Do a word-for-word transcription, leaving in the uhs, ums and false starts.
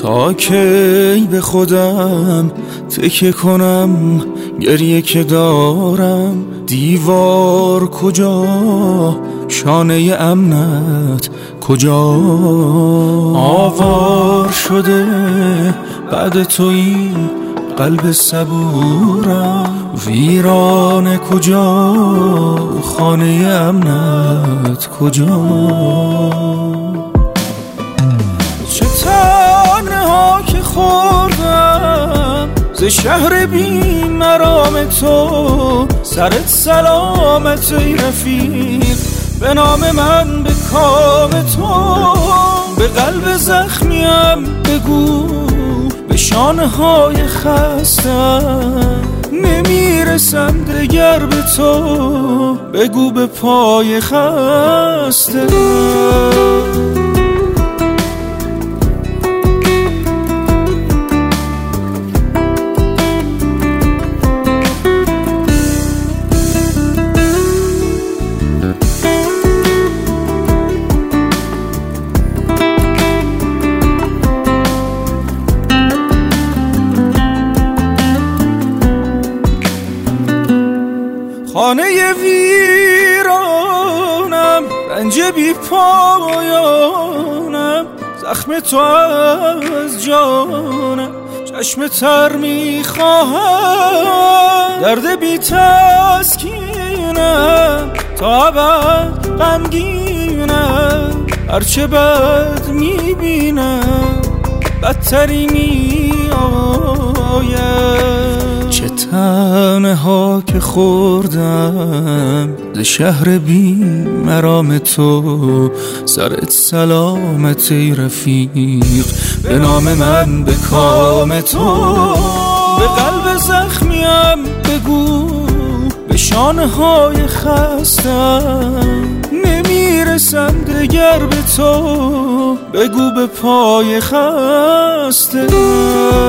تا کی به خودم تکیه کنم، گریه که دارم دیوار کجا، شانه امنت کجا. آوار شده بعد تو این قلب صبورم، ویران کجا، خانه امنت کجا. چه تنها که خوردم ز شهر بی مرام تو، سرت سلامت ای رفیق، به نام من به کام تو. به قلب زخمیم بگو به شانه های خستم، نمیرسم دگر به تو، بگو به پای خسته. خانه ویرانم، رنج بی پایانم، زخم تو از جانم، چشم تر میخواهم، درد بی تسکینم، تا ابد غمگینم، هرچه بد میبینم بدتری میآید. چه تنها که خوردم ز شهر بی مرام تو، سرت سلامت ای رفیق، به نام من به کام تو. به قلب زخمیم بگو به شانه های خستم، نمیرسم دگر به تو، بگو به پای خسته.